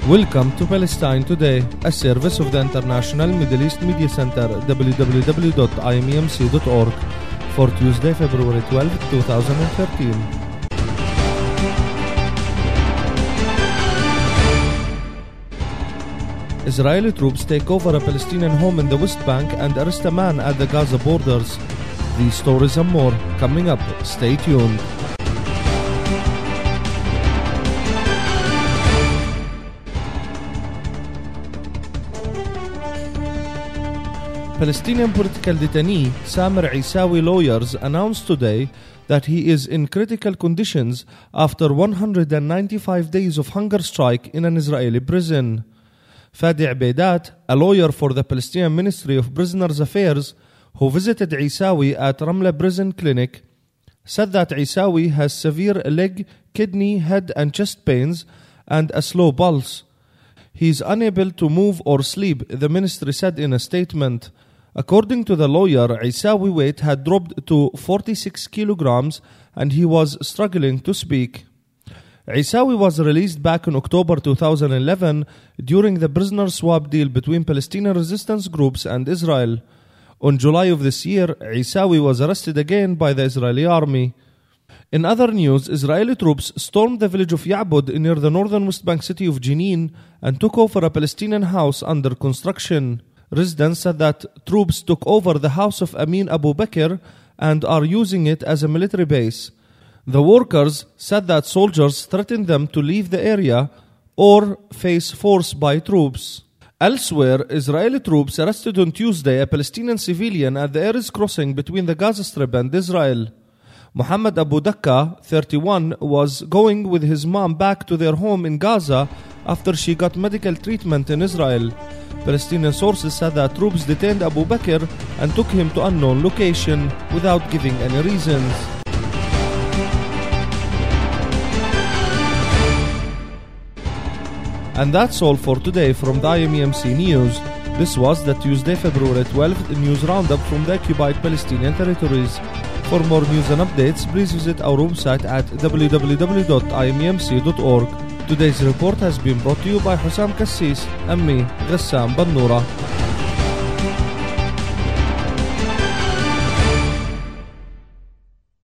Welcome to Palestine Today, a service of the International Middle East Media Center, www.imemc.org, for Tuesday, February 12, 2013. Israeli troops take over a Palestinian home in the West Bank and arrest a man at the Gaza borders. These stories and more coming up. Stay tuned. Palestinian political detainee Samer Isawi lawyers announced today that he is in critical conditions after 195 days of hunger strike in an Israeli prison. Fadi Abeidat, a lawyer for the Palestinian Ministry of Prisoners Affairs, who visited Isawi at Ramla Prison Clinic, said that Isawi has severe leg, kidney, head and chest pains and a slow pulse. He is unable to move or sleep, the ministry said in a statement. According to the lawyer, Isawi's weight had dropped to 46 kilograms and he was struggling to speak. Isawi was released back in October 2011 during the prisoner swap deal between Palestinian resistance groups and Israel. On July of this year, Isawi was arrested again by the Israeli army. In other news, Israeli troops stormed the village of Ya'bud near the northern West Bank city of Jenin and took over a Palestinian house under construction. Residents said that troops took over the house of Amin Abu Bakr and are using it as a military base. The workers said that soldiers threatened them to leave the area or face force by troops. Elsewhere, Israeli troops arrested on Tuesday a Palestinian civilian at the Erez crossing between the Gaza Strip and Israel. Muhammad Abu Dakka, 31, was going with his mom back to their home in Gaza after she got medical treatment in Israel. Palestinian sources said that troops detained Abu Bakr and took him to unknown location without giving any reasons. And that's all for today from the IMEMC News. This was the Tuesday, February 12th news roundup from the occupied Palestinian territories. For more news and updates, please visit our website at www.imemc.org. Today's report has been brought to you by Hussam Kassis and me, Ghassam Bannoura.